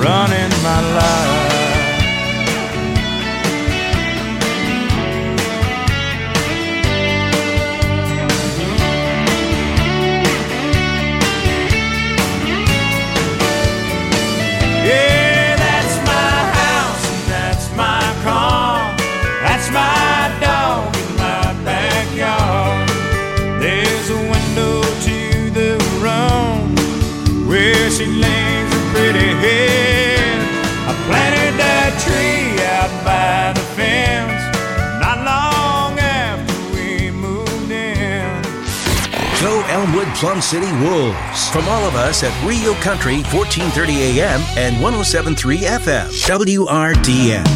running my life. Yeah, that's my house and that's my car. That's my dog in my backyard. There's a window to the room where she lays her pretty head. I planted that tree out by the fence not long after we moved in. Go Elmwood Plum City Wolves. From all of us at Rio Country, 1430 AM and 107.3 FM. WRDN.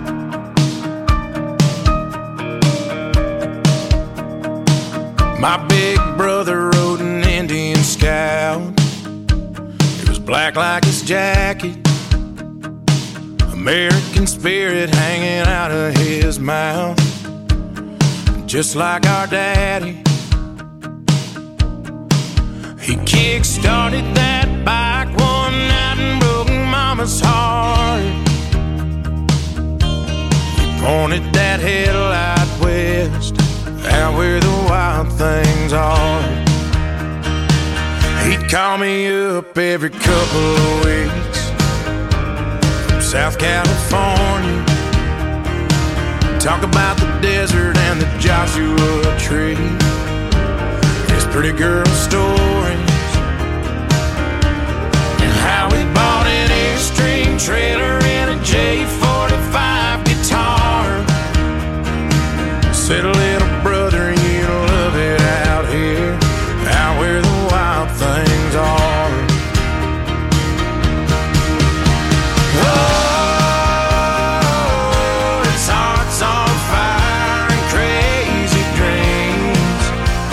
My big brother rode an Indian Scout. It was black like his jacket, American spirit hanging out of his mouth, just like our daddy. He kick-started that bike one night and broke Mama's heart. He pointed that headlight west, out where the wild things are. He'd call me up every couple of weeks from South California, talk about the desert and the Joshua Tree, his pretty girl stories, and how he bought an Airstream trailer and a J45 guitar. Said, little brother, you love it out here, out where the wild things are. Oh, his heart's on fire and crazy dreams.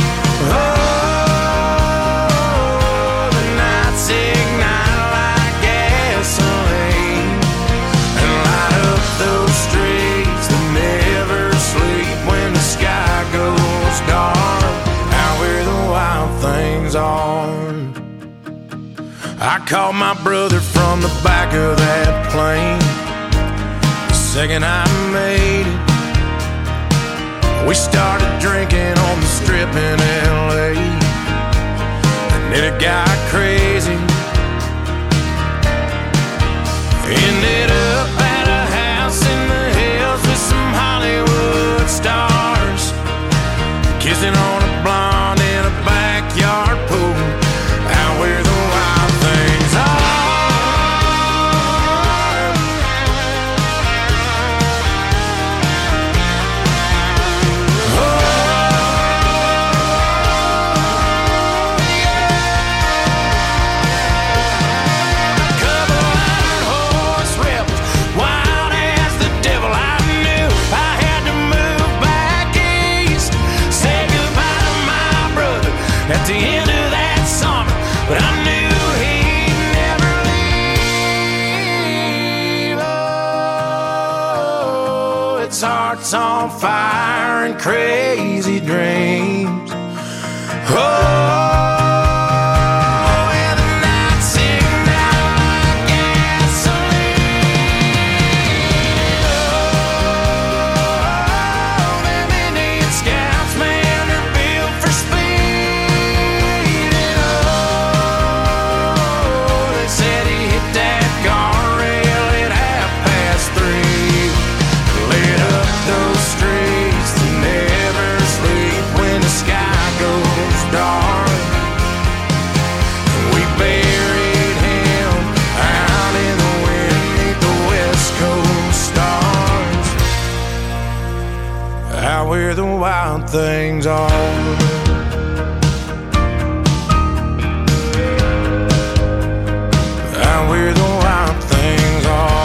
Oh, the nights ignite like gasoline and light up those streets that never sleep when the sky goes dark, out where the wild things are. I called my brother from the back of that plane the second I made it. We started drinking on the strip in LA, and it got crazy. Ended up at a house in the hills with some Hollywood stars, kissing on a blonde in a backyard pool, out where the wild things are. Oh, yeah. A couple iron horse rebels, wild as the devil. I knew I had to move back east, say goodbye to my brother at the end of that summer, but I knew he'd never leave. Oh, its heart's on fire and crazy dreams. Oh, and the nights ignite like gasoline. Oh, them Indian Scouts, man, they're built for speed. And oh, they said he hit that guardrail at 3:30, lit up those streets that never sleep when the sky goes dark. We buried him out in the wind beneath the West Coast stars, out where the wild things are. Out where the wild things are.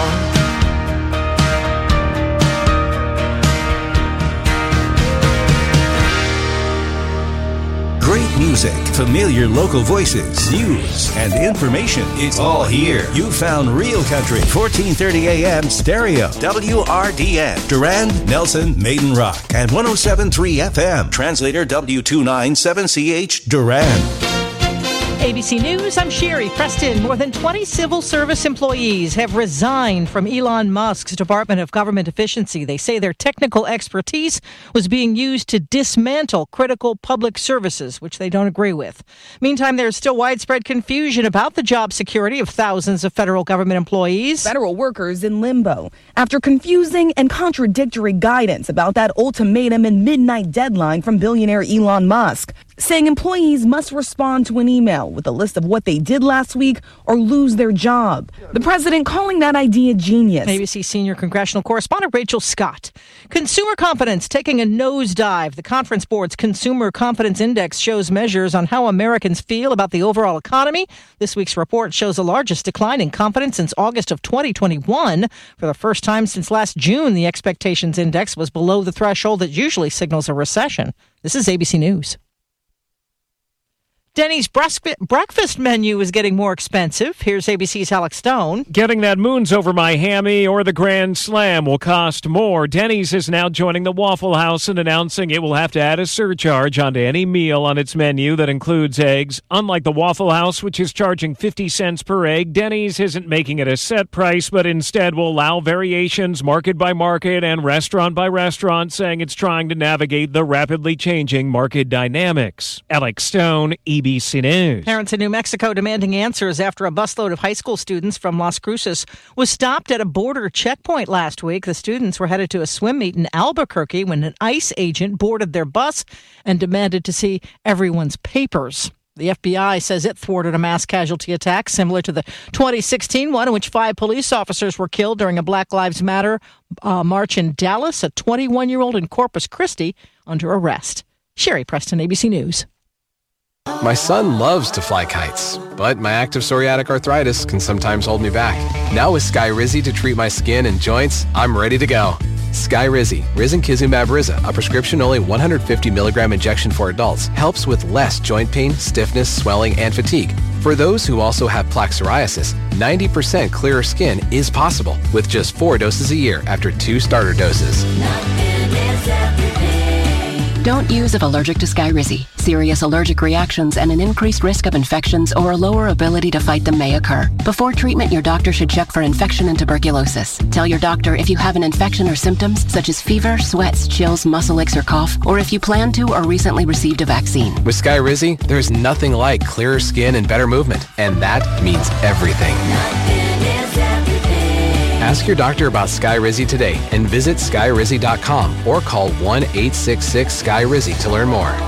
Great music, familiar local voices, news, and information. It's all here. You found Real Country, 1430 AM stereo, WRDN, Durand, Nelson, Maiden Rock, and 107.3 FM. Translator W297CH, Durand. ABC News, I'm Sherry Preston. More than 20 civil service employees have resigned from Elon Musk's Department of Government Efficiency. They say their technical expertise was being used to dismantle critical public services, which they don't agree with. Meantime, there's still widespread confusion about the job security of thousands of federal government employees. Federal workers in limbo after confusing and contradictory guidance about that ultimatum and midnight deadline from billionaire Elon Musk, saying employees must respond to an email with a list of what they did last week or lose their job. The president calling that idea genius. ABC senior congressional correspondent Rachel Scott. Consumer confidence taking a nosedive. The Conference Board's Consumer Confidence Index shows measures on how Americans feel about the overall economy. This week's report shows the largest decline in confidence since August of 2021. For the first time since last June, the expectations index was below the threshold that usually signals a recession. This is ABC News. Denny's breakfast menu is getting more expensive. Here's ABC's Alex Stone. Getting that moons over my hammy or the Grand Slam will cost more. Denny's is now joining the Waffle House and announcing it will have to add a surcharge onto any meal on its menu that includes eggs. Unlike the Waffle House, which is charging 50 cents per egg, Denny's isn't making it a set price, but instead will allow variations market by market and restaurant by restaurant, saying it's trying to navigate the rapidly changing market dynamics. Alex Stone, ABC News. Parents in New Mexico demanding answers after a busload of high school students from Las Cruces was stopped at a border checkpoint last week. The students were headed to a swim meet in Albuquerque when an ICE agent boarded their bus and demanded to see everyone's papers. The FBI says it thwarted a mass casualty attack similar to the 2016 one in which 5 police officers were killed during a Black Lives Matter march in Dallas. A 21-year-old in Corpus Christi under arrest. Sherry Preston, ABC News. My son loves to fly kites, but my active psoriatic arthritis can sometimes hold me back. Now with Skyrizi to treat my skin and joints, I'm ready to go. Skyrizi, risankizumab Riza, a prescription-only 150 milligram injection for adults, helps with less joint pain, stiffness, swelling, and fatigue. For those who also have plaque psoriasis, 90% clearer skin is possible with just 4 doses a year after 2 starter doses. Don't use if allergic to Skyrizi. Serious allergic reactions and an increased risk of infections or a lower ability to fight them may occur. Before treatment, your doctor should check for infection and tuberculosis. Tell your doctor if you have an infection or symptoms such as fever, sweats, chills, muscle aches, or cough, or if you plan to or recently received a vaccine. With Skyrizi, there's nothing like clearer skin and better movement, and that means everything. Ask your doctor about Skyrizi today and visit Skyrizi.com or call 1-866-SKY-RIZI to learn more.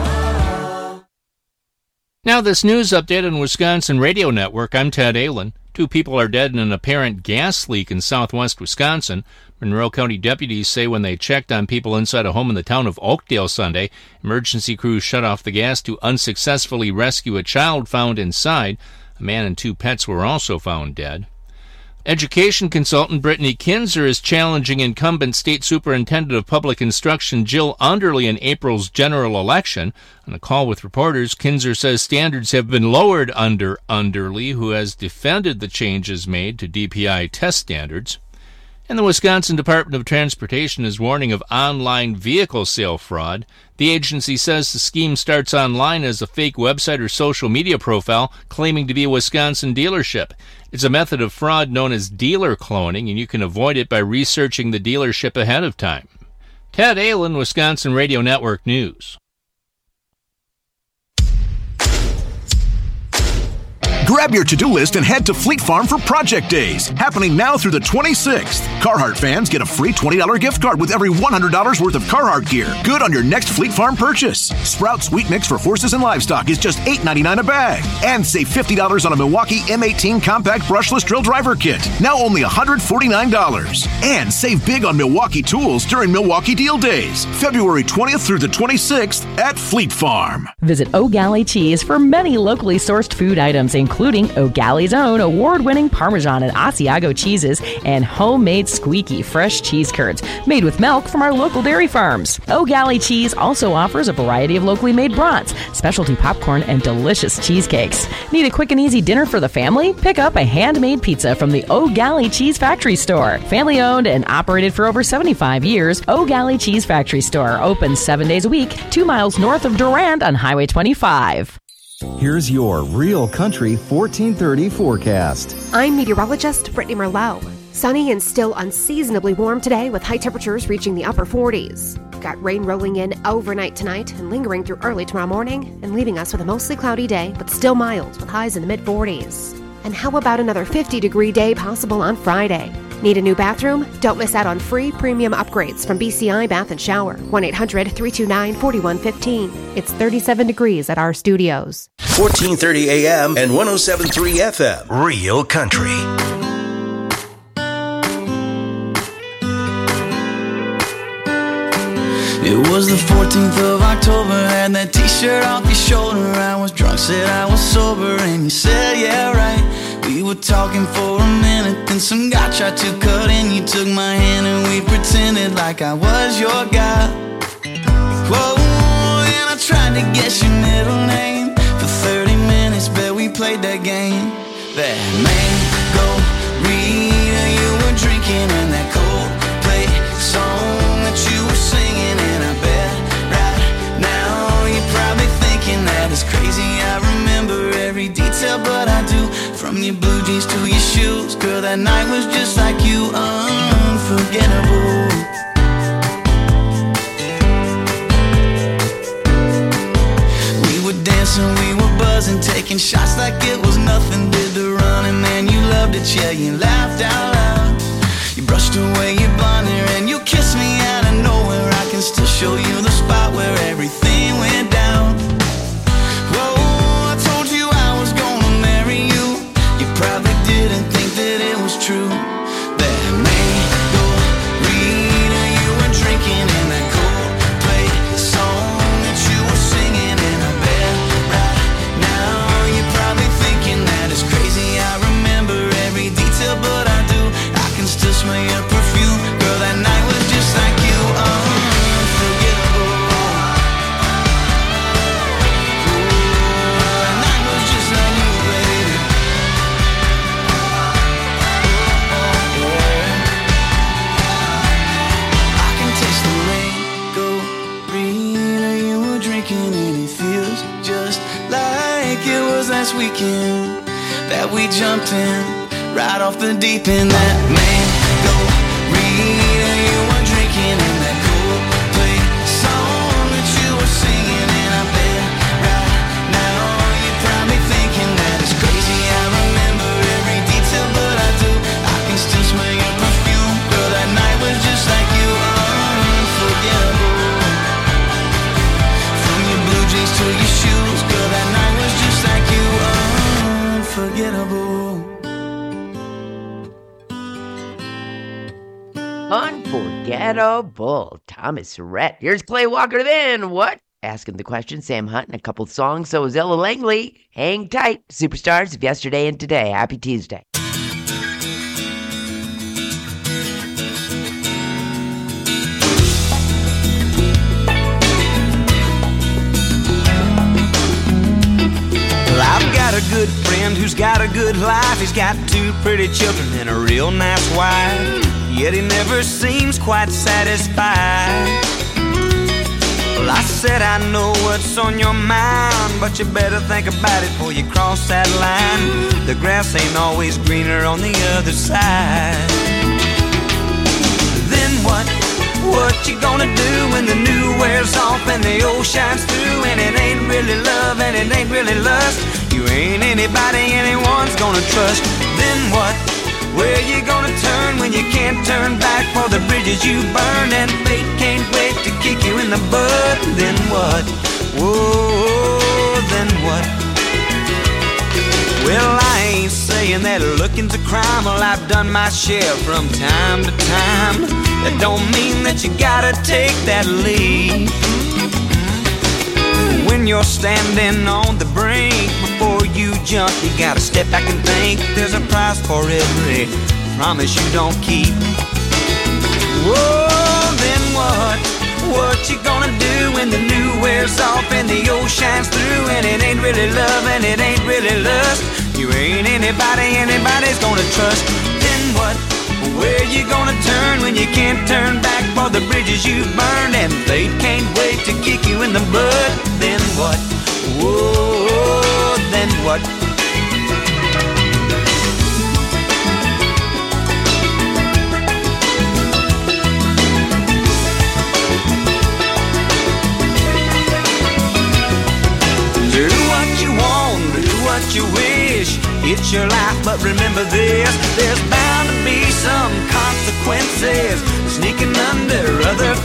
Now this news update on Wisconsin Radio Network. I'm Ted Allen. 2 people are dead in an apparent gas leak in southwest Wisconsin. Monroe County deputies say when they checked on people inside a home in the town of Oakdale Sunday, emergency crews shut off the gas to unsuccessfully rescue a child found inside. A man and 2 pets were also found dead. Education consultant Brittany Kinzer is challenging incumbent State Superintendent of Public Instruction Jill Underly in April's general election. On a call with reporters, Kinzer says standards have been lowered under Underly, who has defended the changes made to DPI test standards. And the Wisconsin Department of Transportation is warning of online vehicle sale fraud. The agency says the scheme starts online as a fake website or social media profile claiming to be a Wisconsin dealership. It's a method of fraud known as dealer cloning, and you can avoid it by researching the dealership ahead of time. Ted Allen, Wisconsin Radio Network News. Grab your to-do list and head to Fleet Farm for Project Days, happening now through the 26th. Carhartt fans get a free $20 gift card with every $100 worth of Carhartt gear. Good on your next Fleet Farm purchase. Sprout Sweet Mix for horses and livestock is just $8.99 a bag. And save $50 on a Milwaukee M18 Compact Brushless Drill Driver Kit, now only $149. And save big on Milwaukee tools during Milwaukee Deal Days, February 20th through the 26th at Fleet Farm. Visit O'Galley Cheese for many locally sourced food items, including O'Galley's own award-winning Parmesan and Asiago cheeses and homemade squeaky fresh cheese curds made with milk from our local dairy farms. O'Galley Cheese also offers a variety of locally made brats, specialty popcorn, and delicious cheesecakes. Need a quick and easy dinner for the family? Pick up a handmade pizza from the O'Galley Cheese Factory Store. Family-owned and operated for over 75 years, O'Galley Cheese Factory Store opens 7 days a week, 2 miles north of Durand on Highway 25. Here's your Real Country 1430 forecast. I'm meteorologist Brittany Merlot. Sunny and still unseasonably warm today with high temperatures reaching the upper 40s. Got rain rolling in overnight tonight and lingering through early tomorrow morning and leaving us with a mostly cloudy day, but still mild with highs in the mid-40s. And how about another 50-degree day possible on Friday? Need a new bathroom? Don't miss out on free premium upgrades from BCI Bath & Shower. 1-800-329-4115. It's 37 degrees at our studios. 1430 AM and 107.3 FM. Real Country. It was the 14th of October, had that t-shirt off your shoulder. I was drunk, said I was sober, and you said, yeah, right. We were talking for a minute, then some guy tried to cut in. You took my hand and we pretended like I was your guy. Whoa, and I tried to guess your middle name. For 30 minutes, bet we played that game. That mango-rita you were drinking and that Coldplay song that you were singing. And I bet right now you're probably thinking that it's crazy. I remember every detail, but I do. From your blue jeans to your shoes, girl, that night was just like you, unforgettable. We were dancing, we were buzzing, taking shots like it was nothing. Did the running, man, you loved it, yeah, you laughed out loud. You brushed away your blonde hair and you kissed me out of nowhere. I can still show you the spot where everything went down. Probably didn't think that it was true. That mango-rita you were drinking and that Coldplay song that you were singing. And I bet right now you're probably thinking that it's crazy. I remember every detail, but I do. I can still smell your perfume. Girl, that night was just like you, unforgettable. That night was just like you, baby. Last weekend that we jumped in right off the deep end. That mango-rita you were drinking and that Coldplay song that you were singing. And I bet right now you're probably thinking that it's crazy. I remember every detail, but I do. I can still smell your perfume. Girl, that night was just like you, unforgettable. From your blue jeans to your shoes, girl, that night was just like you, unforgettable. Unforgettable. Thomas Rhett. Here's Clay Walker then. What? Asking the question. Sam Hunt and a couple songs. So is Ella Langley. Hang tight. Superstars of yesterday and today. Happy Tuesday. I've got a good friend who's got a good life. He's got 2 pretty children and a real nice wife. Yet he never seems quite satisfied. Well, I said I know what's on your mind, but you better think about it before you cross that line. The grass ain't always greener on the other side. Then what? What you gonna do when the new wears off and the old shines through? And it ain't really love and it ain't really lust. You ain't anybody anyone's gonna trust. Then what? Where you gonna turn when you can't turn back for the bridges you burned? And fate can't wait to kick you in the butt. Then what? Whoa, then what? Well, I ain't saying that looking's a crime. Well, I've done my share from time to time. That don't mean that you gotta take that leap. When you're standing on the brink, before you jump, you gotta step back and think. There's a price for every promise you don't keep. Whoa, then what? What you gonna do when the new wears off and the old shines through? And it ain't really love and it ain't really lust. You ain't anybody anybody's gonna trust. Then what? Where you gonna turn when you can't turn back for the bridges you've burned? And fate can't wait to kick you in the butt. Then what? Whoa, what? Do what you want, do what you wish. It's your life, but remember this, there's bound to be some consequences sneaking under other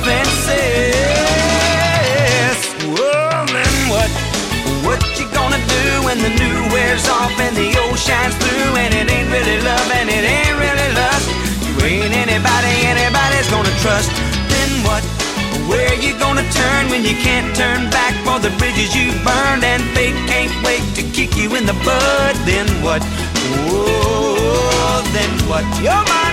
fences. Well, then what? What you gonna do when the new wears off and the old shines through, and it ain't really love and it ain't really lust? You ain't anybody's gonna trust. Then what? Where you gonna turn when you can't turn back for the bridges you burned, and fate can't wait to kick you in the bud? Then what? Oh, then what? You're mine.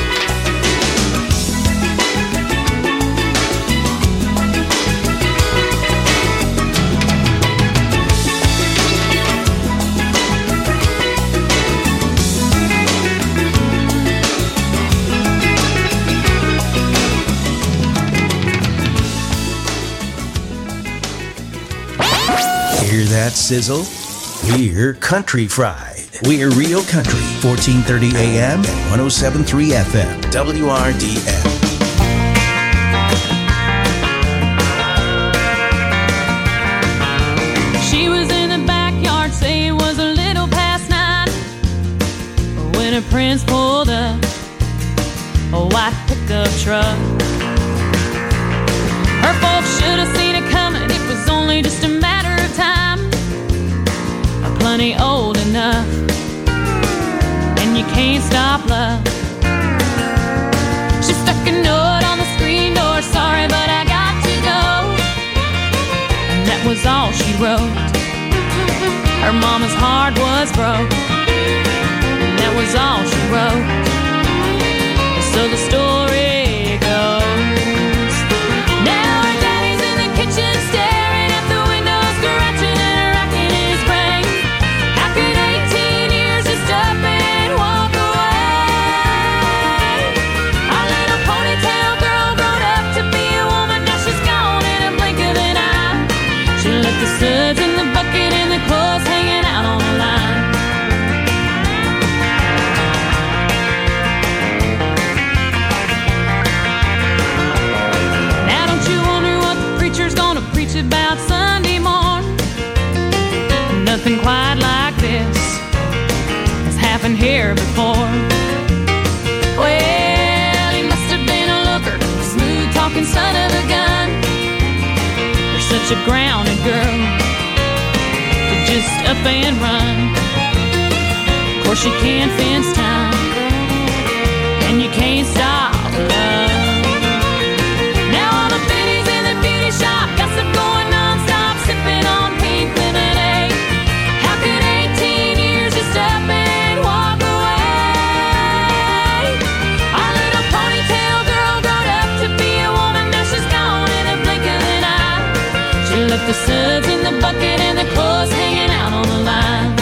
Hear that sizzle? We're Country Fried. We're Real Country, 1430 AM and 107.3 FM, WRDF. She was in the backyard, say it was a little past 9, when her prince pulled up a white pickup truck. Her folks should have seen it coming, it was only just a matter of time. Plenty old enough, and you can't stop love. She stuck a note on the screen door, sorry but I got to go. And that was all she wrote. Her mama's heart was broke, and that was all she wrote. So the story goes, now her daddy's in the kitchen staring at the window, scratching and racking his brain. How could 18 years just up and walk away? Our little ponytail girl grown up to be a woman, now she's gone in a blink of an eye. She left the suds in the bucket and the clothes hanging out on the line. Now don't you wonder what the preacher's gonna preach about Sunday morn? Nothing quite like this has happened here before. Well, he must have been a looker, smooth talking son of a gun. You're such a grounded girl to just up and run. Of course you can't fence time, and you can't stop love. Now all the biddies in the beauty shop, gossip going non-stop, sipping on pink lemonade. How could 18 years just up and walk away? Our little ponytail girl grown up to be a woman, now she's gone in a blink of an eye. She left the suds in the bucket and the clothes hanging out on the line.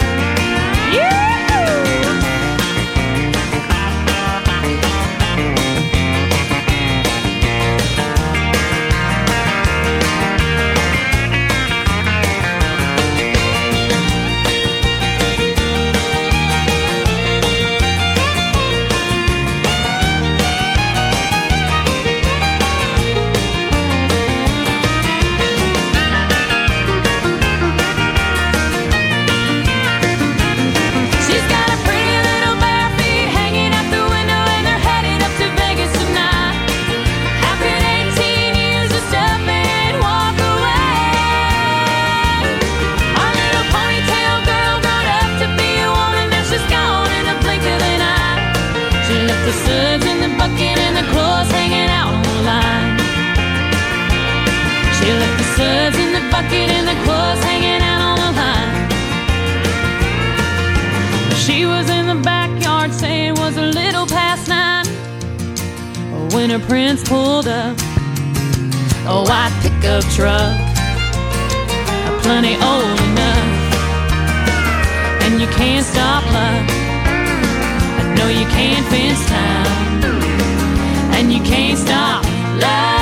She's got a pretty little bare feet hanging out the window, and they're headed up to Vegas tonight. How could 18 years just up and walk away? Our little ponytail girl grown up to be a woman, now she's gone in a blink of an eye. She left the suds in the bucket and the clothes hanging out on the line. She left the suds in the bucket and the clothes hanging out on the line. She was in the backyard, saying it was a little past 9, when her prince pulled up a white pickup truck, plenty old enough, and you can't stop love. I know you can't fence time, and you can't stop love.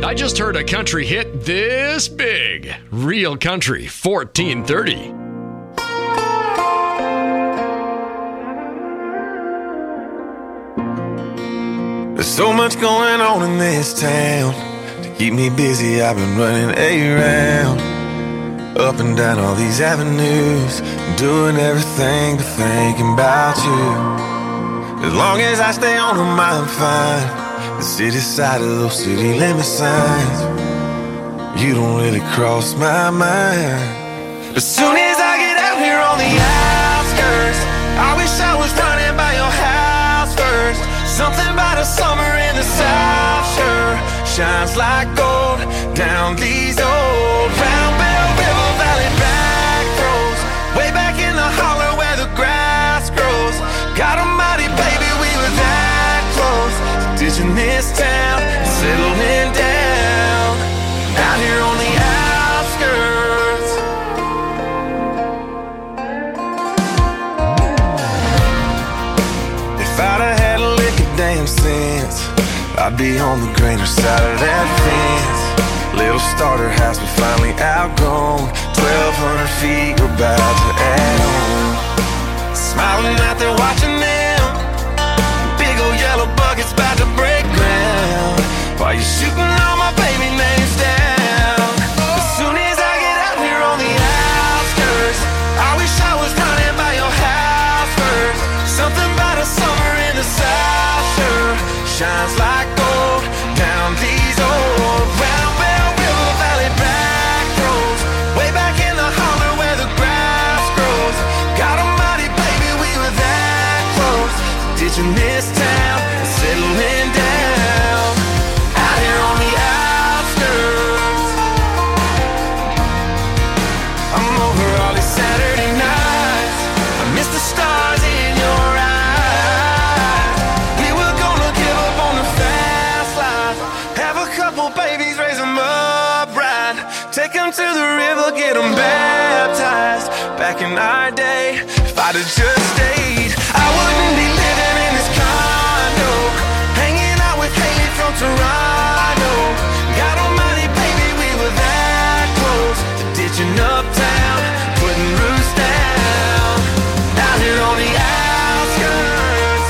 I just heard a country hit this big. Real Country 1430. There's so much going on in this town. To keep me busy, I've been running around, up and down all these avenues, doing everything but thinking about you. As long as I stay on them, I'm fine. The city side of those city limit signs, you don't really cross my mind. As soon as I get out here on the outskirts, I wish I was running by your house first. Something about a summer in the South sure shines like gold down these old Round Bell River Valley back roads, way back in the holler where the grass grows. God almighty, baby, we were that close, ditching this town and settling down out here on the outskirts. If I'd have had a lick of damn sense, I'd be on the greener side of that fence. Little starter house we finally outgrown, 1,200 feet we're about to add on. Smiling out there watching them, big old yellow buckets about to break ground, while you're shooting all my baby names down. As soon as I get out here on the outskirts, I wish I was running by your house first. Something about a summer in the South sure shines like gold down these old Round Bell River Valley back roads, way back in the holler where the grass grows. God almighty, baby, we were that close, ditching this town and settling down out here on the outskirts. I'm over all these Saturday nights, I miss the stars in your eyes. We were gonna give up on the fast life, have a couple babies, raise them up right, take them to the river, get them baptized. Back in our day, if I'd have just stayed, I wouldn't be living in this condo, hanging out with Haley from Toronto. God almighty, baby, we were that close to ditching uptown, putting roots down out here on the outskirts.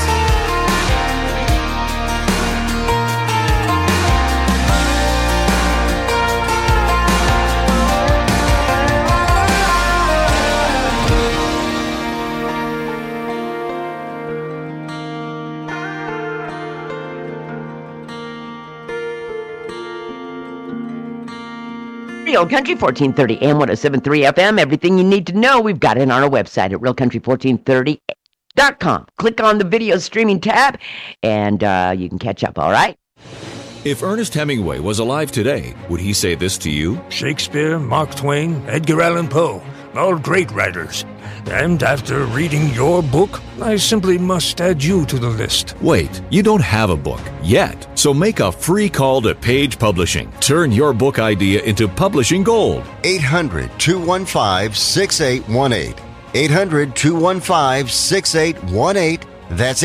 Real Country 1430 AM 107.3 FM. Everything you need to know, we've got it on our website at realcountry1430.com. Click on the video streaming tab, and you can catch up, all right? If Ernest Hemingway was alive today, would he say this to you? Shakespeare, Mark Twain, Edgar Allan Poe, all great writers. And after reading your book, I simply must add you to the list. Wait, you don't have a book yet. So make a free call to Page Publishing. Turn your book idea into publishing gold. 800-215-6818. 800-215-6818. That's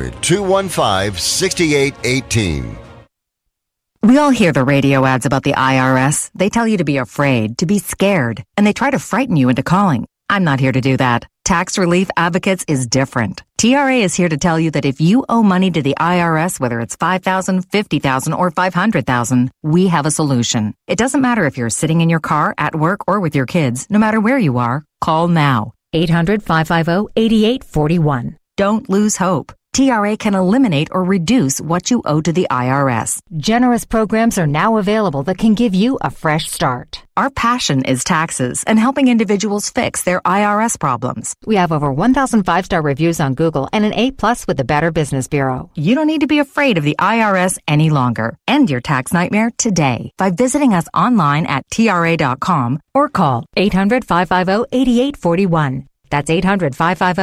800-215-6818. We all hear the radio ads about the IRS. They tell you to be afraid, to be scared, and they try to frighten you into calling. I'm not here to do that. Tax Relief Advocates is different. TRA is here to tell you that if you owe money to the IRS, whether it's $5,000, $50,000, or $500,000, we have a solution. It doesn't matter if you're sitting in your car, at work, or with your kids. No matter where you are, call now. 800-550-8841. Don't lose hope. TRA can eliminate or reduce what you owe to the IRS. Generous programs are now available that can give you a fresh start. Our passion is taxes and helping individuals fix their IRS problems. We have over 1,000 5-star reviews on Google and an A+ with the Better Business Bureau. You don't need to be afraid of the IRS any longer. End your tax nightmare today by visiting us online at TRA.com or call 800-550-8841. That's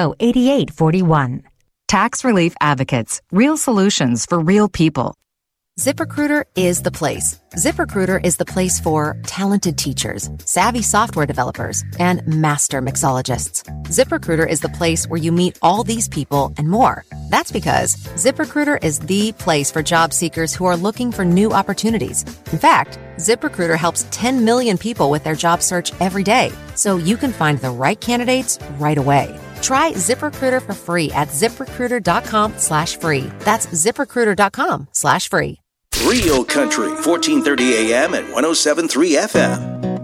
800-550-8841. Tax Relief Advocates. Real solutions for real people. ZipRecruiter is the place. ZipRecruiter is the place for talented teachers, savvy software developers, and master mixologists. ZipRecruiter is the place where you meet all these people and more. That's because ZipRecruiter is the place for job seekers who are looking for new opportunities. In fact, ZipRecruiter helps 10 million people with their job search every day, so you can find the right candidates right away. Try ZipRecruiter for free at ZipRecruiter.com/free. That's ZipRecruiter.com/free. Real Country, 1430 AM and 107.3 FM.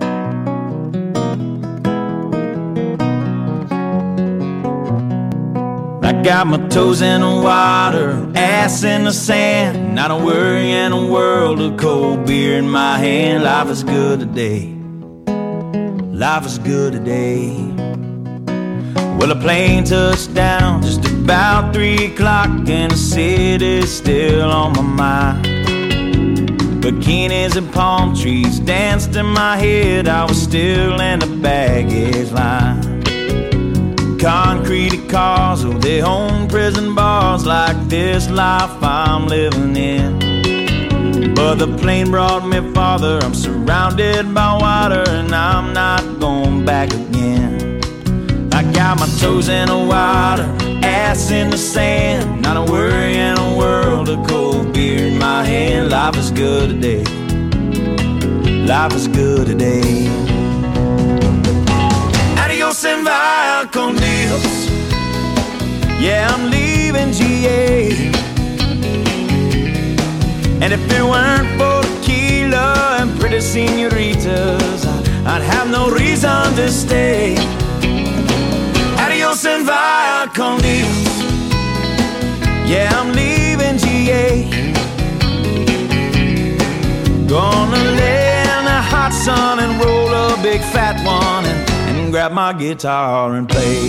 I got my toes in the water, ass in the sand, not a worry in a world of cold beer in my hand. Life is good today. Life is good today. Well, a plane touched down just about 3 o'clock, and the city's still on my mind. Bikinis and palm trees danced in my head. I was still in the baggage line. Concrete cars, oh, they own prison bars like this life I'm living in. But the plane brought me farther. I'm surrounded by water, and I'm not going back again. I got my toes in the water, ass in the sand, not a worry in a world of cold beer in my hand. Life is good today. Life is good today. Adios and via con Dios. Yeah, I'm leaving GA. And if it weren't for tequila and pretty senoritas, I'd have no reason to stay. Adios and via con Dios. Yeah, I'm leaving GA. Gonna lay in the hot sun and roll a big fat one and grab my guitar and play.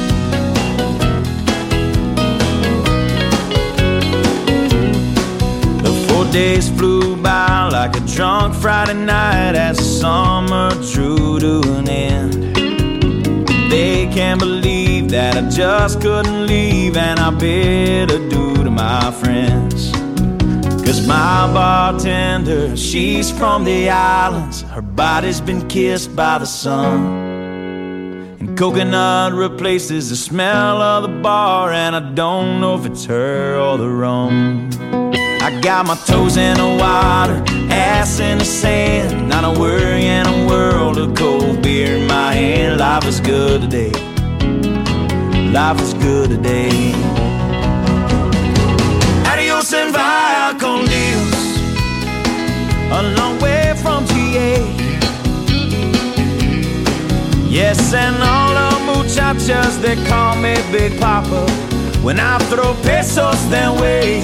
The 4 days flew by like a drunk Friday night as the summer drew to an end. They can't believe that I just couldn't leave, and I bid adieu to my friends. 'Cause my bartender, she's from the islands. Her body's been kissed by the sun, and coconut replaces the smell of the bar, and I don't know if it's her or the rum. I got my toes in the water, ass in the sand, not a worry in a world of cold beer in my hand. Life is good today. Life is good today. Adios and via con Dios. A long way from GA. Yes, and all the muchachas, they call me Big Papa when I throw pesos their way.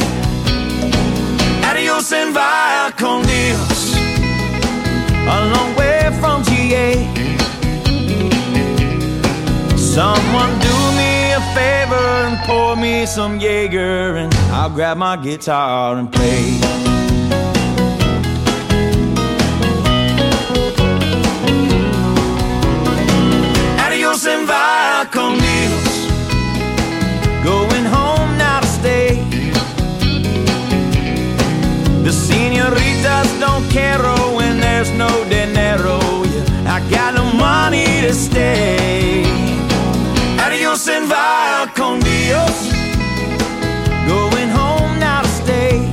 Adios and via con Dios. A long way from GA. Someone do me a favor and pour me some Jaeger, and I'll grab my guitar and play. Adios and via con Dios. Going home now to stay. The senoritas don't care when there's no dinero. Yeah, I got no money to stay. Adios and via con Dios. Going home now to stay.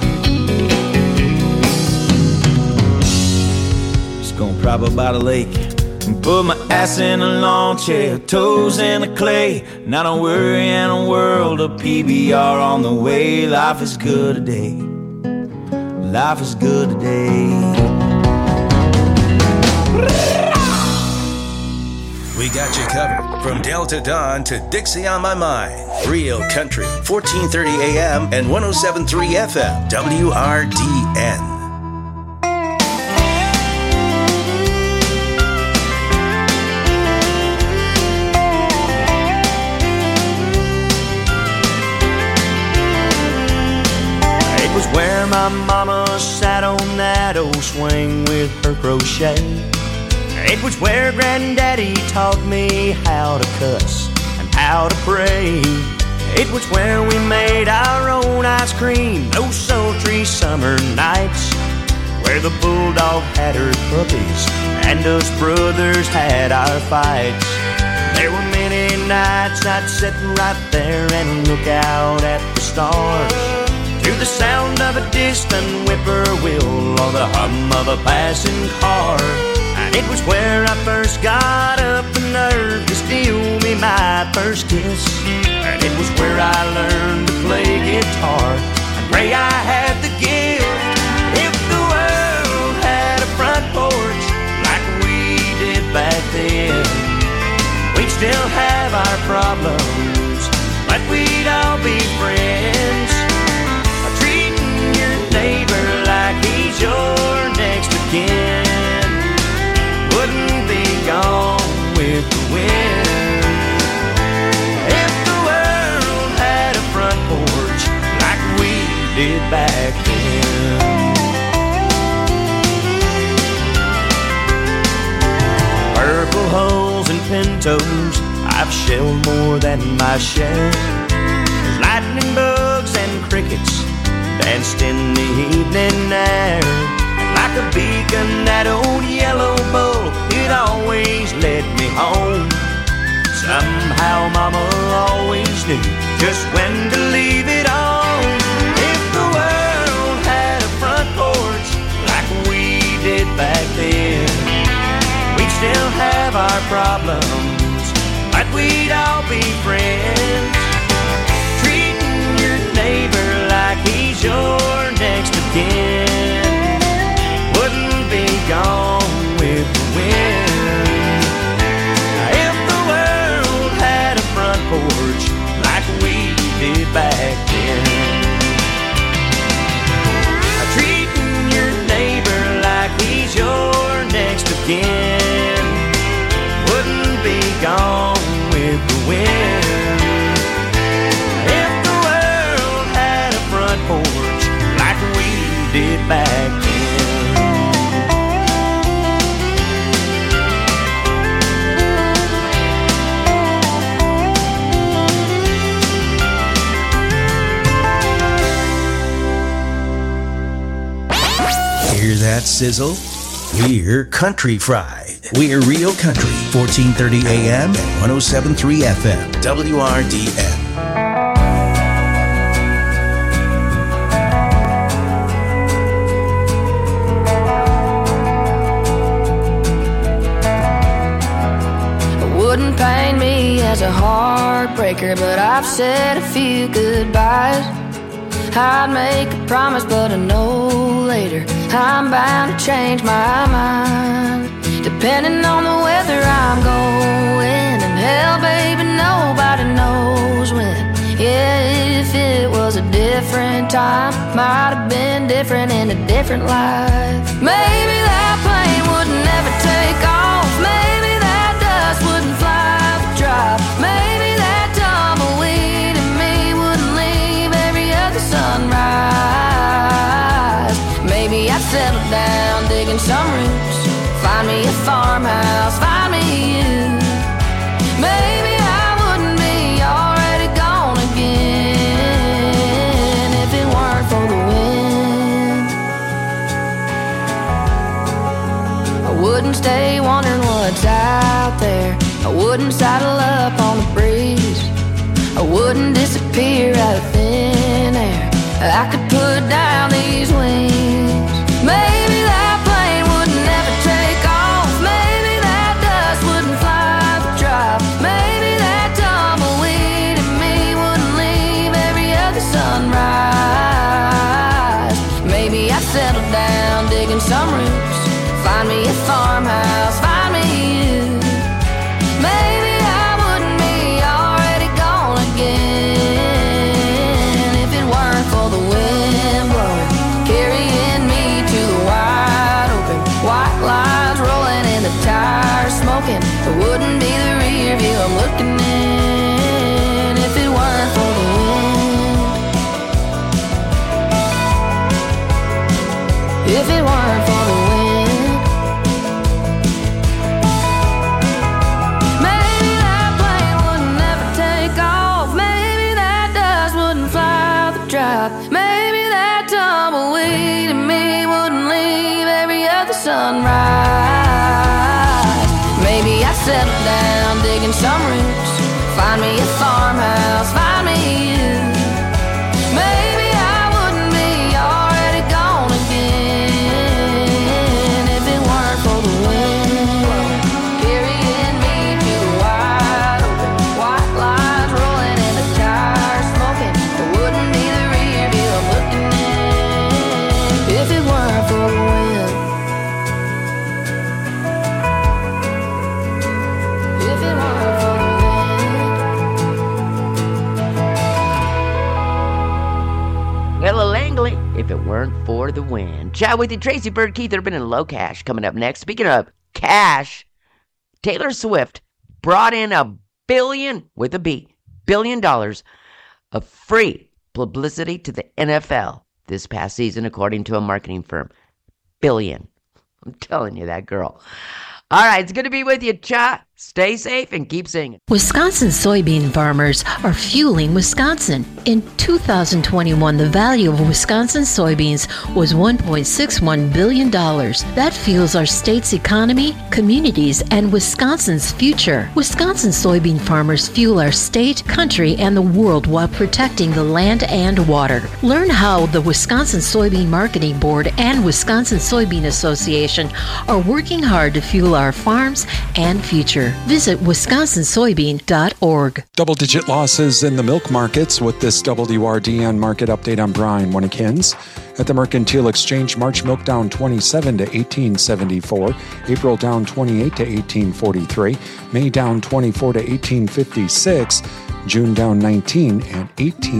Just gonna prop up by the lake and put my ass in a lawn chair, toes in the clay. Not a worry in a world of PBR on the way. Life is good today. Life is good today. We got you covered from Delta Dawn to Dixie on My Mind. Real Country, 1430 AM and 107.3 FM, WRDN. It was where my mama sat on that old swing with her crochet. It was where Granddaddy taught me how to cuss and how to pray. It was where we made our own ice cream those sultry summer nights, where the bulldog had her puppies and us brothers had our fights. There were many nights I'd sit right there and look out at the stars, to the sound of a distant whippoorwill or the hum of a passing car. And it was where I first got up the nerve to steal me my first kiss. And it was where I learned to play guitar and pray I had the gift. If the world had a front porch like we did back then, we'd still have our problems, but we'd all be friends. Treating your neighbor like he's your next of kin wouldn't be gone with the wind. If the world had a front porch like we did back then. Purple hulls and pintos, I've shelled more than my share. There's lightning bugs and crickets danced in the evening air. And like a beacon, that old yellow bull, it always led me home. Somehow Mama always knew just when to leave it on. If the world had a front porch like we did back then, we'd still have our problems, but we'd all be friends. Treating your neighbor like he's your next of kin wouldn't be gone with the wind. If the world had a front porch like we did back then, treating your neighbor like he's your next of kin wouldn't be gone with the wind. If the world had a front porch like we did back then. Hear that sizzle? We're Country Fried. We're Real Country, 1430 AM and 107.3 FM, WRDN. Wouldn't paint me as a heartbreaker, but I've said a few goodbyes. I'd make a promise, but I know later I'm bound to change my mind. Depending on the weather I'm going, and hell, baby, nobody knows when. Yeah, if it was a different time, might have been different in a different life. Maybe that plane would never take off. Maybe that dust wouldn't fly the drop. Maybe that tumbleweed in me wouldn't leave every other sunrise. Maybe I'd settle down digging some roots, find me a farmhouse, find me you. Maybe I wouldn't be already gone again if it weren't for the wind. I wouldn't stay wondering what's out there. I wouldn't saddle up on the breeze. I wouldn't disappear out of thin air. I could put down these wings. Maybe that plane would never take off. Maybe that dust wouldn't fly the drop. Maybe that tumbleweed in me wouldn't leave every other sunrise. Maybe I'd settle down digging some roots, find me a farmhouse, find me you. Maybe I wouldn't be already gone again if it weren't for the wind blowing, carrying me to the wide open. White lines rolling and the tires smoking. It wouldn't be the rear view I'm looking in if it weren't for the wind. If it weren't for the wind. Maybe that plane would never take off. Maybe that sunrise. Maybe I settle down digging some roots. Find me a farmhouse, find me you. Maybe I wouldn't be already gone again if it weren't for the wind carrying me to the wide open. White lines rolling and the tires smoking. It wouldn't be the rear view I'm looking in if it weren't for the wind. If it weren't for the Ella Langley, if it weren't for the wind. Chat with you, Tracy Bird, Keith Urban, and Low Cash coming up next. Speaking of cash, Taylor Swift brought in $1 billion, with a B, $1 billion of free publicity to the NFL this past season, according to a marketing firm. Billion. I'm telling you, that girl. All right, it's good to be with you, Cha. Stay safe and keep singing. Wisconsin soybean farmers are fueling Wisconsin. In 2021, the value of Wisconsin soybeans was $1.61 billion. That fuels our state's economy, communities, and Wisconsin's future. Wisconsin soybean farmers fuel our state, country, and the world while protecting the land and water. Learn how the Wisconsin Soybean Marketing Board and Wisconsin Soybean Association are working hard to fuel our farms and future. Visit wisconsinsoybean.org. Double-digit losses in the milk markets with this WRDN market update. I'm Brian Winnikins. At the Mercantile Exchange, March milk down 27 to 18.74. April down 28 to 18.43. May down 24 to 18.56. June down 19 at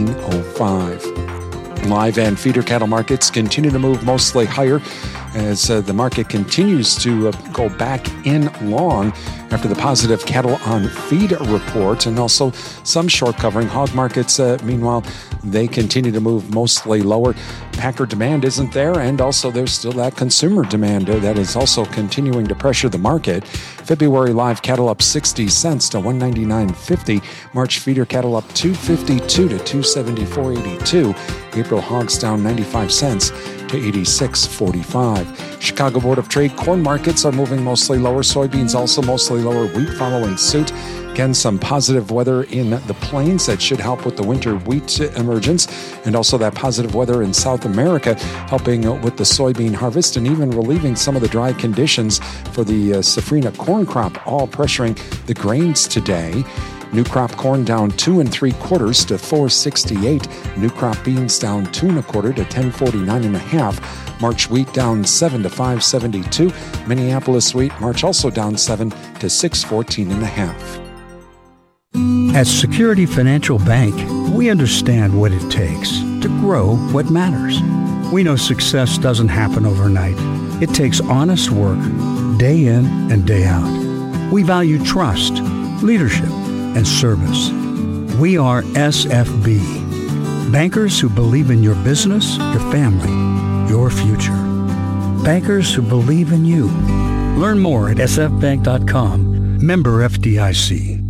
18.05. Live and feeder cattle markets continue to move mostly higher as the market continues to go back in long after the positive cattle on feed report, and also some short covering. Hog markets, meanwhile, they continue to move mostly lower. Packer demand isn't there, and also there's still that consumer demand that is also continuing to pressure the market. February live cattle up 60 cents to $199.50. March feeder cattle up $2.52 to $274.82. April hogs down 95 cents to $86.45. Chicago Board of Trade corn markets are moving mostly lower. Soybeans also mostly lower. Wheat following suit. Again, some positive weather in the plains that should help with the winter wheat emergence, and also that positive weather in South America helping with the soybean harvest and even relieving some of the dry conditions for the safrinha corn crop, all pressuring the grains today. New crop corn down 2 3/4 to $4.68. New crop beans down 2 1/4 to $10.49.5. March wheat down 7 to $5.72. Minneapolis wheat March also down 7 to $6.14.5. At Security Financial Bank, we understand what it takes to grow what matters. We know success doesn't happen overnight. It takes honest work, day in and day out. We value trust, leadership, and service. We are SFB, bankers who believe in your business, your family, your future. Bankers who believe in you. Learn more at sfbank.com. Member FDIC.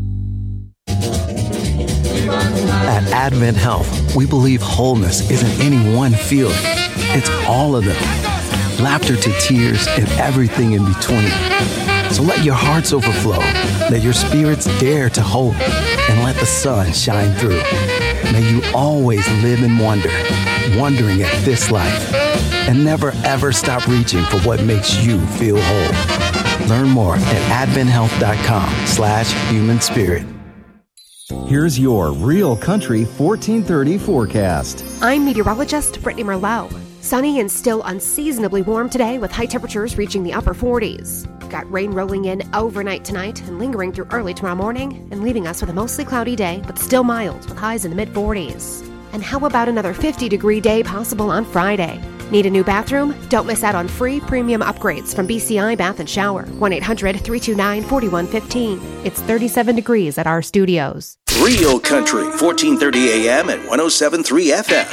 At Advent Health, we believe wholeness isn't any one feeling. It's all of them. Laughter to tears and everything in between. So let your hearts overflow, let your spirits dare to hope, and let the sun shine through. May you always live in wonder, wondering at this life, and never ever stop reaching for what makes you feel whole. Learn more at adventhealth.com/human spirit. Here's your Real Country 1430 forecast. I'm meteorologist Brittany Merlot. Sunny and still unseasonably warm today with high temperatures reaching the upper 40s. Got rain rolling in overnight tonight and lingering through early tomorrow morning and leaving us with a mostly cloudy day but still mild with highs in the mid-40s. And how about another 50-degree day possible on Friday? Need a new bathroom? Don't miss out on free premium upgrades from BCI Bath & Shower. 1-800-329-4115. It's 37 degrees at our studios. Real Country, 1430 AM and 107.3 FM.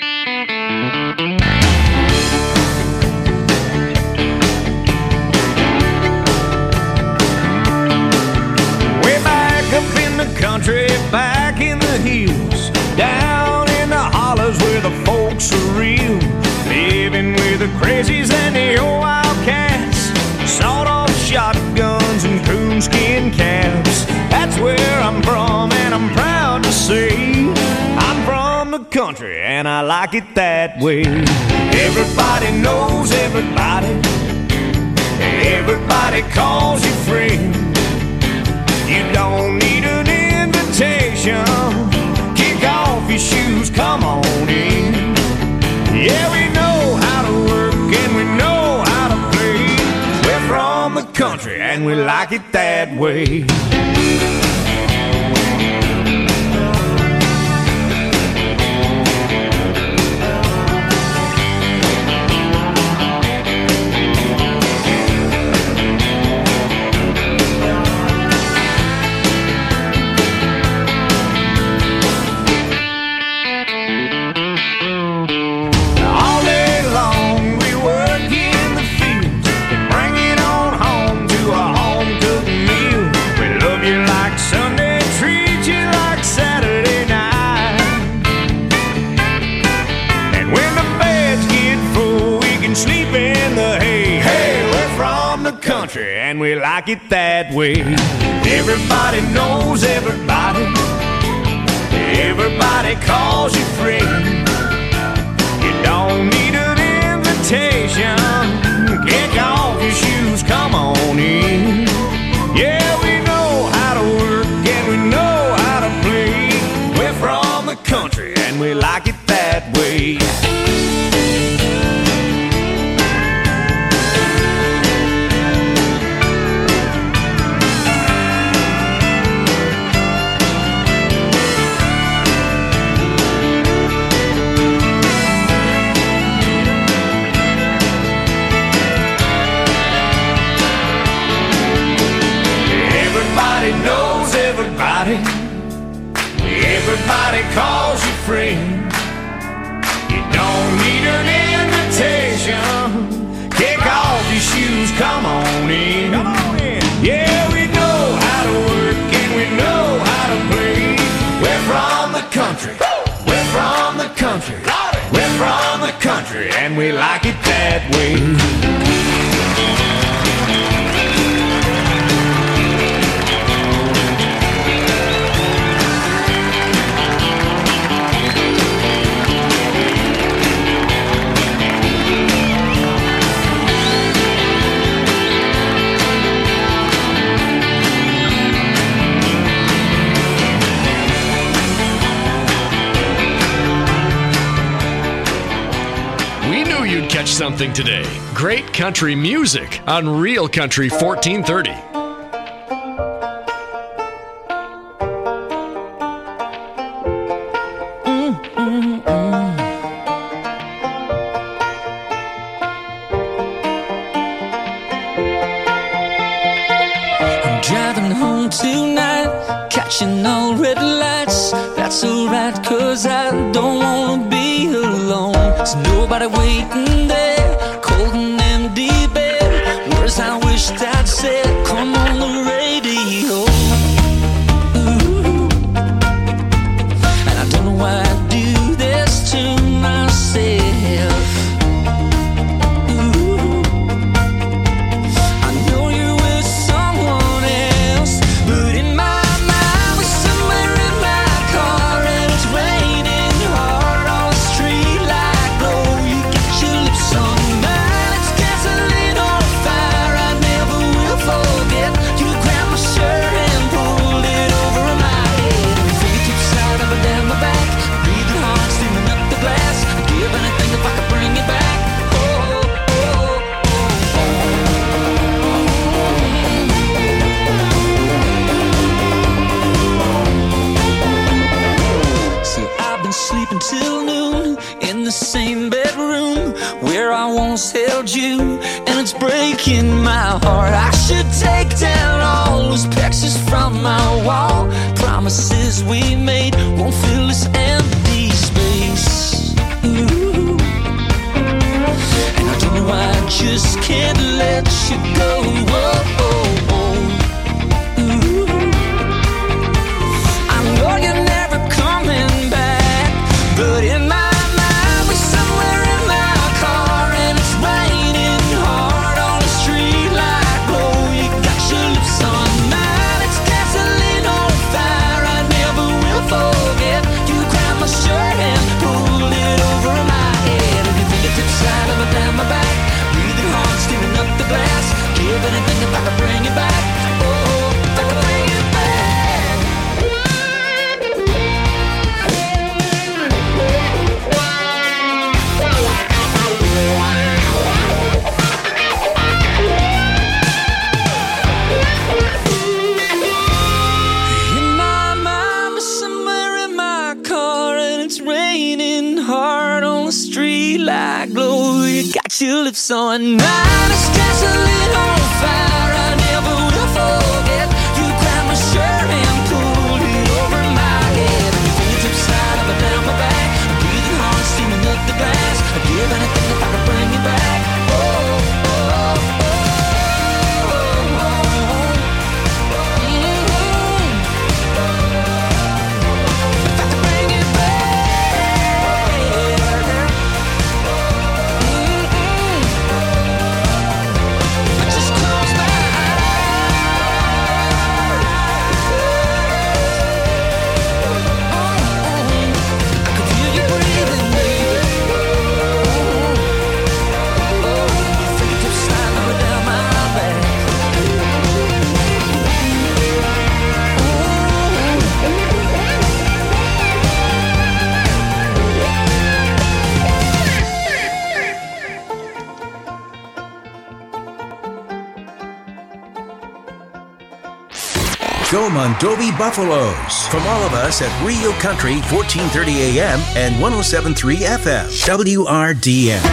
Up in the country, back in the hills, down in the hollers where the folks are real, living with the crazies and the old wildcats. like it that way. Everybody knows everybody. Everybody calls you friend. You don't need an invitation. Kick off your shoes, come on in. Yeah, we know how to work and we know how to play. We're from the country and we like it that way. And we like it that way. Everybody knows everybody. Everybody calls you friend. You don't need an invitation. Kick off your shoes, come on in. Yeah, we know how to work and we know how to play. We're from the country and we like it that way. Everybody calls you friend. You don't need an invitation. Kick off your shoes, come on in. Come on in. Yeah, we know how to work and we know how to play. We're from the country. We're from the country. We're from the country and we like it that way. You'd catch something today. Great country music on Real Country 1430. I'm driving home tonight, catching all red lights. That's alright, 'cause I don't wanna be alone. There's nobody waiting there, cold and empty bed. Words I wished I'd said, come on the radio. Ooh. And I don't know why I do this to myself. Ooh. I know you're with someone else, but in my mind we're somewhere in my car and it's raining hard on the street like glow. You got your lips on mine, it's gasoline on fire. I never will forget. You grabbed my shirt and pulled it over my head. Fingertips out up and down my back, breathing hard, steaming up the glass. I'd give anything if I could bring you back. See, I've been sleeping till noon in the same bedroom where I once held you, and it's breaking my heart. I should take down all those pictures from my wall. Promises we made won't fill this empty space. Ooh. And I don't know why I just can't let you go. Whoa, whoa, whoa. Ooh. I know you're never coming back, but in my mind we're somewhere in my car and it's raining hard on the street like glow. You got your lips on mine, it's gasoline on fire. I never will forget. You grabbed my shirt and pulled it over live so at night. I stress a little fire I never will forget. You grabbed my shirt and pulled it over my head. Your fingertips slide up and down my back. I'm breathing hard, steaming up the glass. I'd give anything if I could bring you back. Oh, oh, oh, oh. Go Mondovi Buffaloes. From all of us at Real Country 1430 AM and 107.3 FM. WRDN.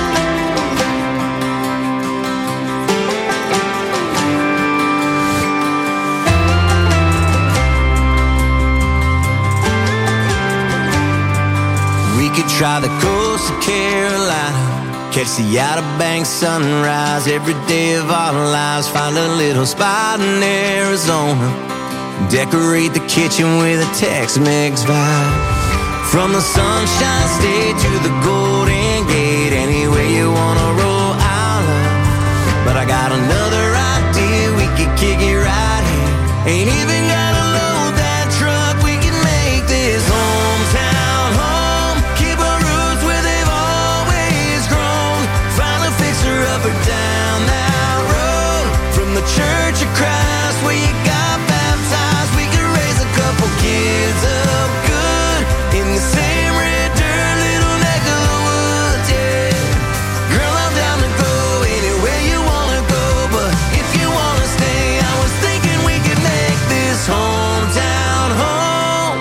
We could try the coast of Carolina, catch the Outer Banks sunrise every day of our lives. Find a little spot in Arizona, decorate the kitchen with a Tex-Mex vibe. From the Sunshine State to the Golden Gate, anywhere you wanna roll, I'll love. But I got another idea, we could kick it right here. Ain't even gotta load that truck, we can make this hometown home. Keep our roots where they've always grown. Find a fixer-upper down that road. From the Church of Christ where you got baptized, we could raise a couple kids up good in the same red dirt little neck of the woods, yeah. Girl, I'm down to go anywhere you wanna go, but if you wanna stay, I was thinking we could make this hometown home.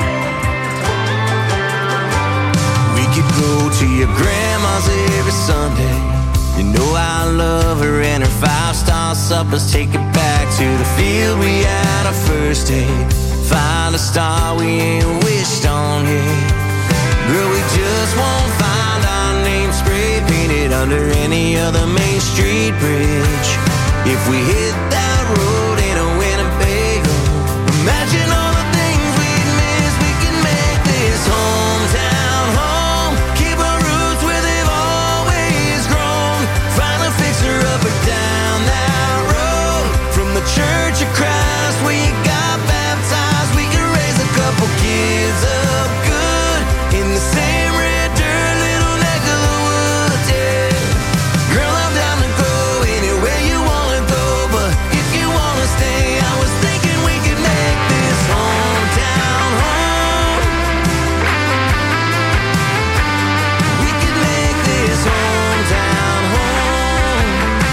We could go to your grandma's every Sunday. You know I love her and her 5-star suppers. Take it back to the field we had our first date. Find a star we ain't wished on yet. Girl, we just won't find our name spray painted under any other Main Street bridge. If we hit that road in a Winnebago, imagine all the things we'd miss. We can make this hometown home. Keep our roots where they've always grown. Find a fixer-upper down that road. From the Church of Christ where you got baptized, we can raise a couple kids up good in the same red dirt little neck of the woods, yeah. Girl, I'm down to go anywhere you wanna go, but if you wanna stay, I was thinking we could make this hometown home. We could make this hometown home.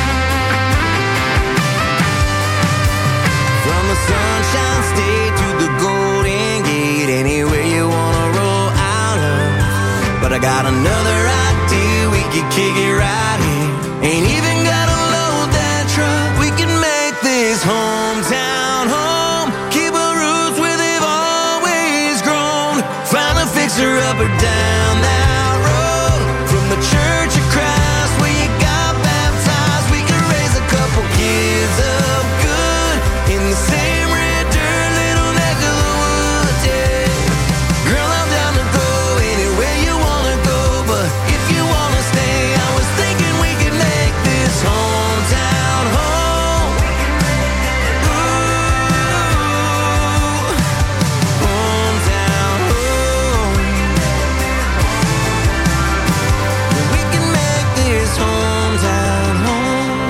From the Sunshine State to the Golden Gate, anywhere you wanna roll, I'll love. But I got another idea, we could kick it right here. Ain't even gotta load that truck, we can make this hometown home. Keep our roots where they've always grown. Find a fixer-upper down that road. From the Church of Christ where you got baptized, we can raise a couple kids up good in the same red dirt little neck of the woods, yeah. Girl, I'm down to go anywhere you wanna go, but if you wanna stay, I was thinking we could make this hometown home. Ooh, hometown home. We can make this hometown home.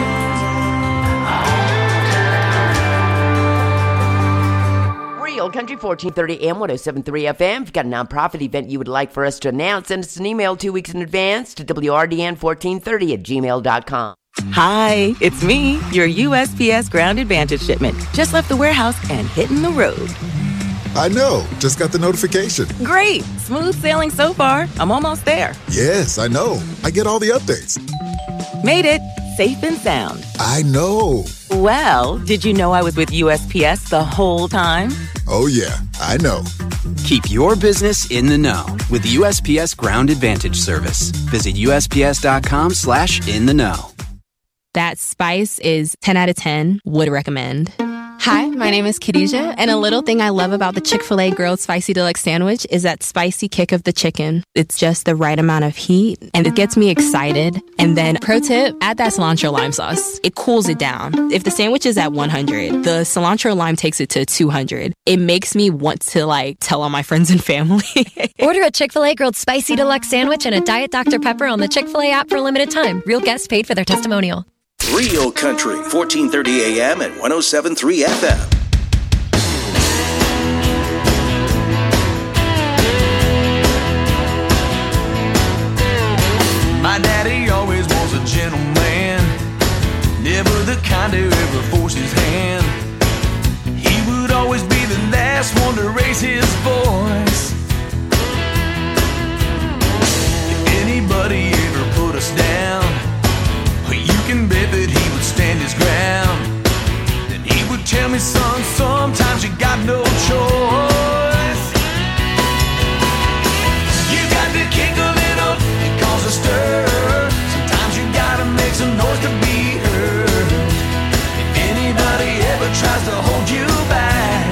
Real Country 1430 AM 107.3 FM. If you've got a nonprofit event you would like for us to announce, send us an email 2 weeks in advance to WRDN1430@gmail.com. Hi, it's me, your USPS Ground Advantage shipment. Just left the warehouse and hitting the road. I know. Just got the notification. Great. Smooth sailing so far. I'm almost there. Yes, I know. I get all the updates. Made it safe and sound. I know. Well, did you know I was with USPS the whole time? Oh, yeah, I know. Keep your business in the know with the USPS Ground Advantage service. Visit USPS.com/in-the-know. That spice is 10 out of 10. Would recommend. Hi, my name is Khadijah, and a little thing I love about the Chick-fil-A Grilled Spicy Deluxe Sandwich is that spicy kick of the chicken. It's just the right amount of heat, and it gets me excited. And then, pro tip, add that cilantro lime sauce. It cools it down. If the sandwich is at 100, the cilantro lime takes it to 200. It makes me want to, tell all my friends and family. Order a Chick-fil-A Grilled Spicy Deluxe Sandwich and a Diet Dr. Pepper on the Chick-fil-A app for a limited time. Real guests paid for their testimonial. Real Country, 1430 AM and 107.3 FM. My daddy always was a gentleman, never the kind to ever force his hand. He would always be the last one to raise his voice. If anybody ever put us down, you can bet that he would stand his ground. Then he would tell me, son, sometimes you got no choice. You got to kick a little and cause a stir. Sometimes you gotta make some noise to be heard. If anybody ever tries to hold you back,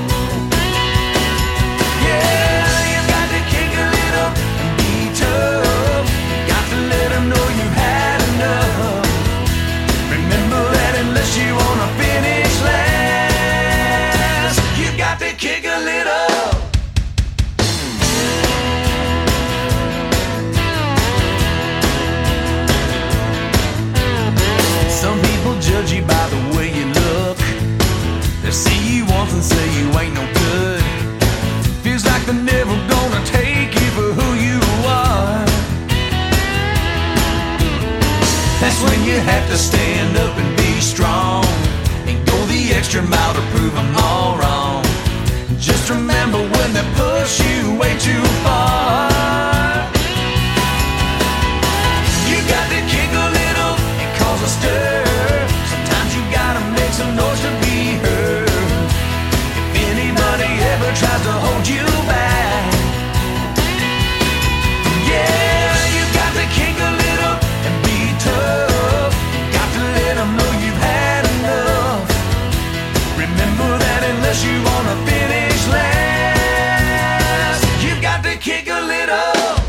yeah, you got to kick a little and be tough. You got to let them know you've had enough. Unless you wanna finish last, you got to kick a little. Some people judge you by the way you look. They see you once and say you ain't no good. Feels like they're never gonna take you for who you are. That's when you have to stand up and be strong and go the extra mile to prove them all wrong. Just remember when they push you way too far, you got to kick a little and cause a stir. Sometimes you gotta make some noise to be heard. If anybody ever tries to hold you back, yeah, you got to kick a little and be tough. Got to let them know you've had enough. Remember that unless you wanna finish last, you got to kick a little.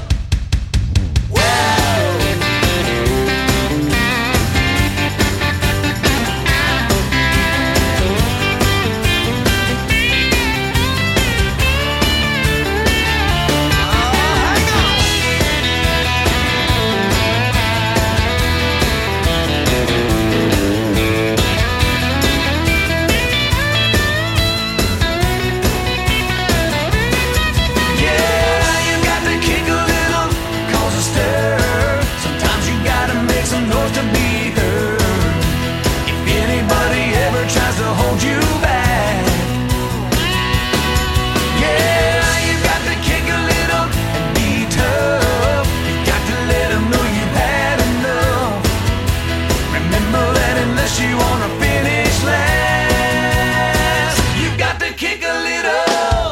Tries to hold you back, yeah, you got to kick a little and be tough. You got to let them know you've had enough. Remember that unless you wanna finish last, you got to kick a little.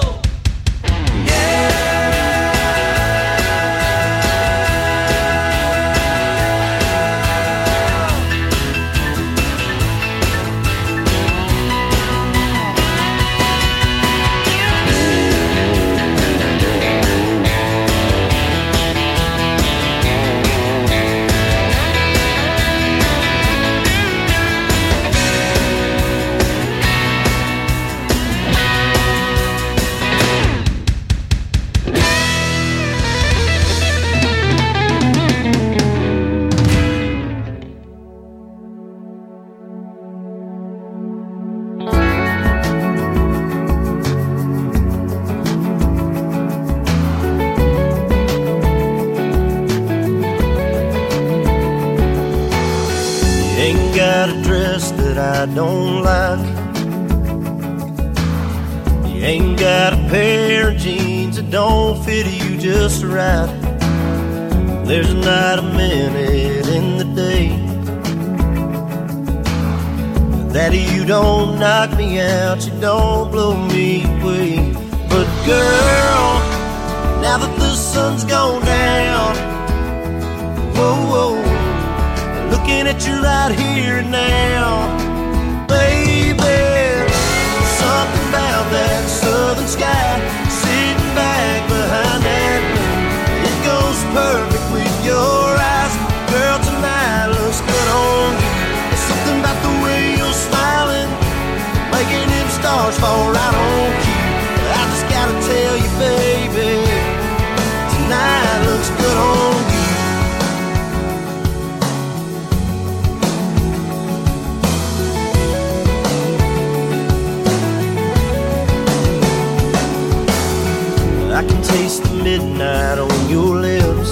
I don't like. You ain't got a pair of jeans that don't fit you just right. There's not a minute in the day That you don't knock me out, you don't blow me away. But girl, now that the sun's gone down, whoa, whoa, looking at you right here and now, baby, something about that southern sky, sitting back behind that moon, it goes perfect with your eyes. Girl, tonight looks good on you. There's something about the way you're smiling, making them stars fall right on cue. I just gotta tell you, baby, tonight looks good on you. I can taste the midnight on your lips,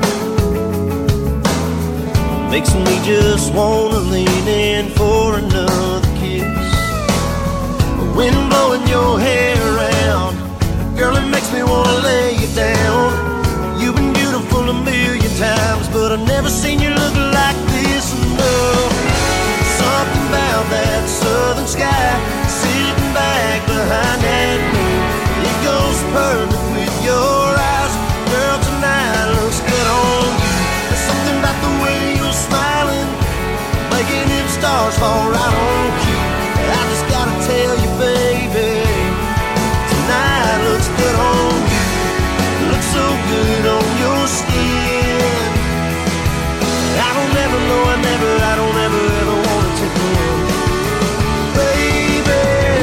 makes me just wanna lean in for another kiss. Wind blowing your hair around, girl, it makes me wanna lay you down. You've been beautiful a million times, but I've never seen you look like this. No, something about that southern sky, sitting back behind that moon, it goes perfect with your eyes. Girl, tonight looks good on you. There's something about the way you're smiling, making them stars fall right on cue. I just gotta tell you, baby, tonight looks good on you. Looks so good on your skin. I don't ever know, I don't ever want it to end, baby.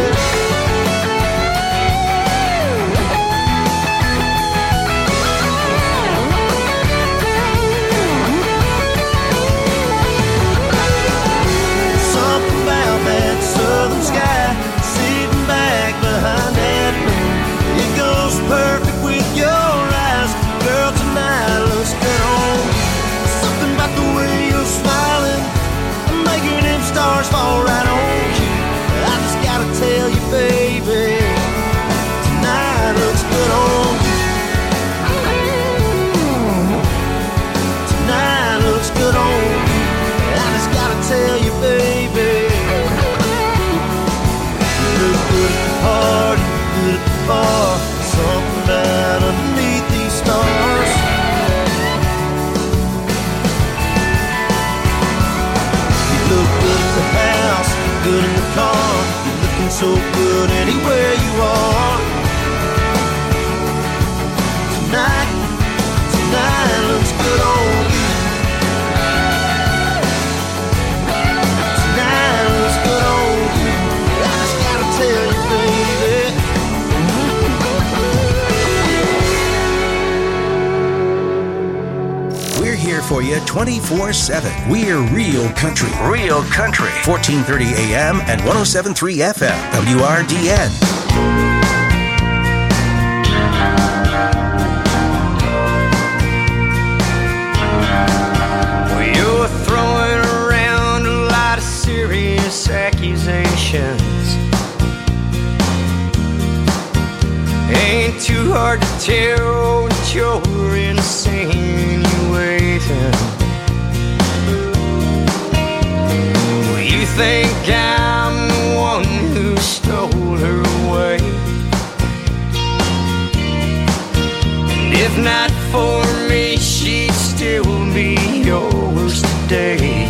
Something about that southern sky, sitting back behind that moon, it goes perfect with your eyes. Girl, tonight looks good on you. Something about the way you're smiling, making them stars fall right on you. I just gotta tell you, baby, tonight looks good on you. Tonight looks good on you. I just gotta tell you, baby, you look good at the party, good at the bar, something about underneath these stars. You look good at the house, good in the car, you're looking so good anywhere you are. Tonight looks good on you. Tonight looks good on you. I just gotta tell you, baby. We're here for you 24/7. We're Real Country. Real Country. 1430 AM and 107.3 FM. WRDN. Well, you're throwing around a lot of serious accusations. Ain't too hard to tell that you're insinuating. Well, you think I'm the one who stole her away, and if not for me, she'd still be yours today.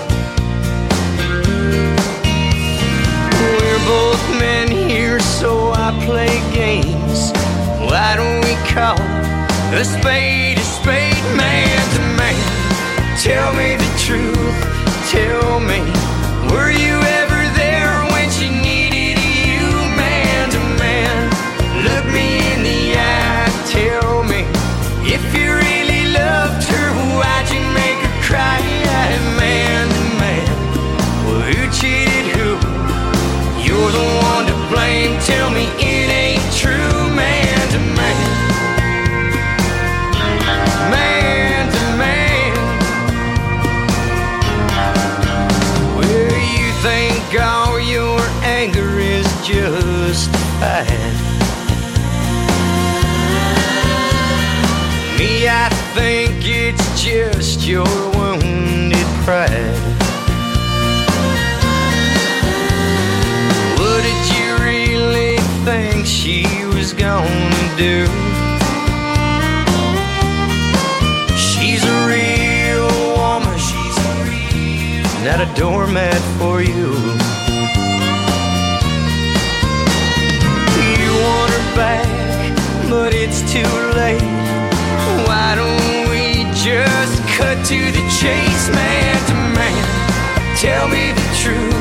We're both men here, so I play games. Why don't we call a spade, man to man? Tell me the truth, tell me, were you ever there when she needed you, man to man? Look me in the eye, tell me, if you really loved her, why'd you make her cry, man to man? Well, who cheated who? You're the one to blame, tell me it ain't true, man to man. Man to man. Well, you think all your anger is justified. Me, I think it's just your wounded pride. do. She's a real woman, not a doormat for you. You want her back, but it's too late. Why don't we just cut to the chase, man to man? Tell me the truth.